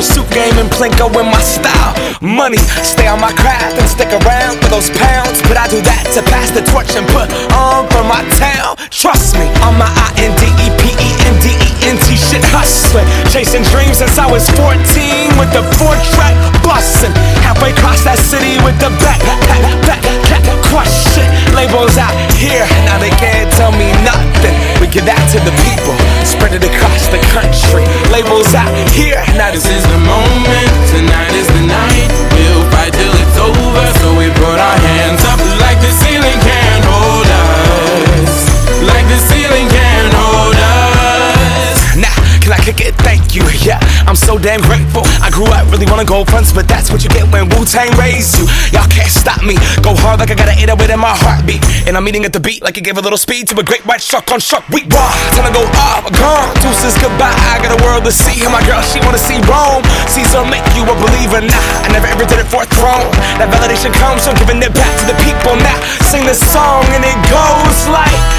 pursuit game and Plinko in my style. Money, stay on my craft and stick around for those pounds. But I do that to pass the torch and put on for my town. Trust me, on my INDEPENDENT shit hustling. Chasing dreams since I was 14 with the 4-track bustin'. Halfway across that city with the back crush shit. Labels out here, now they can't tell me nothing. We give that to the people, spread it across the country. Labels out here, now this is the moment, tonight is the night. We'll fight till it's over, so we put our hands up like the ceiling can't hold us. Like the ceiling can't hold us. Nah, can I kick it? Thank you, yeah, I'm so damn grateful. I grew up really wanna go fronts, but that's what you get when Wu-Tang raised you. Y'all can't stop me, go hard like I got an 808 in my heartbeat. And I'm eating at the beat like it gave a little speed to a great white shark on Shark Week. Raw, time to go off, gone, deuces goodbye. I got a world to see, and my girl, she wanna see Rome. Caesar make you a believer, nah, I never ever did it for a throne. That validation comes from giving it back to the people. Now, sing this song and it goes like